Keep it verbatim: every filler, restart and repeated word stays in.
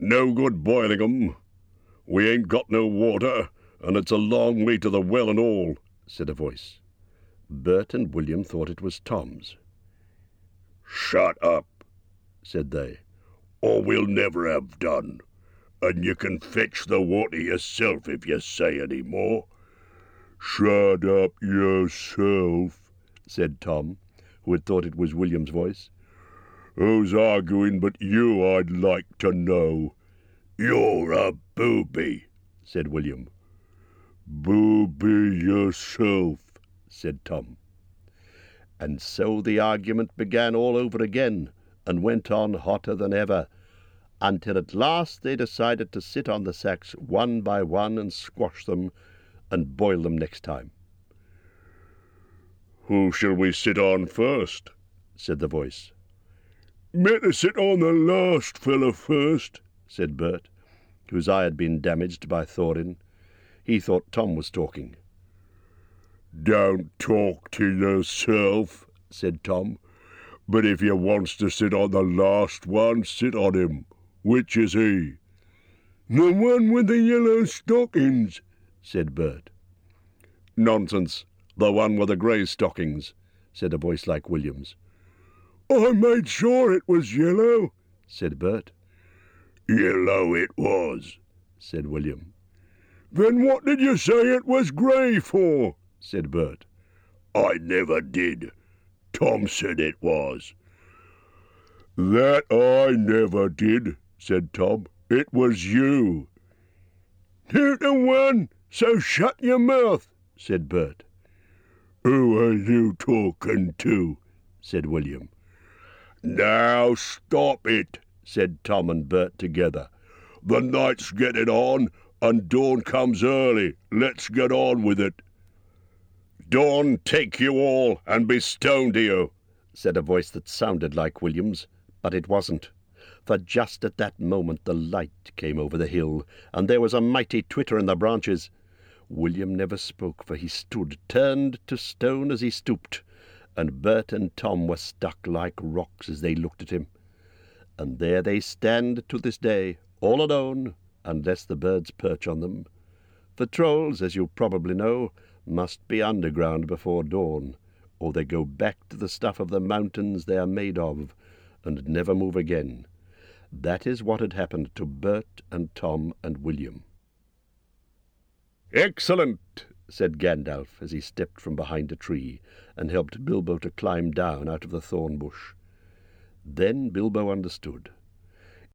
No good boiling 'em. We ain't got no water, and it's a long way to the well and all," said a voice. Bert and William thought it was Tom's. "Shut up," said they, "or we'll never have done. And you can fetch the water yourself if you say any more." "Shut up yourself," said Tom, who had thought it was William's voice. "Who's arguing but you, I'd like to know?" "You're a booby," said William. "Booby yourself," said Tom. And so the argument began all over again, and went on hotter than ever, until at last they decided to sit on the sacks one by one and squash them, and boil them next time. "Who shall we sit on first?" said the voice. "Better sit on the last fellow first," said Bert, whose eye had been damaged by thawing. He thought Tom was talking. "Don't talk to yourself," said Tom. "But if you wants to sit on the last one, sit on him. Which is he?" "The one with the yellow stockings," said Bert. "Nonsense, the one with the grey stockings," said a voice like William's. "I made sure it was yellow," said Bert. "Yellow it was," said William. "Then what did you say it was grey for?" said Bert. "I never did. Tom said it was." "That I never did," said Tom. "It was you." "Two to one, so shut your mouth," said Bert. "Who are you talking to?" said William. "Now stop it," said Tom and Bert together. "The night's getting on, and dawn comes early. Let's get on with it." "Dawn take you all, and be stoned to you," said a voice that sounded like William's, but it wasn't, for just at that moment the light came over the hill, and there was a mighty twitter in the branches. William never spoke, for he stood turned to stone as he stooped, and Bert and Tom were stuck like rocks as they looked at him. And there they stand to this day, all alone, unless the birds perch on them. For trolls, as you probably know, must be underground before dawn, or they go back to the stuff of the mountains they are made of, and never move again. That is what had happened to Bert and Tom and William. "Excellent," said Gandalf, as he stepped from behind a tree and helped Bilbo to climb down out of the thorn bush. Then Bilbo understood.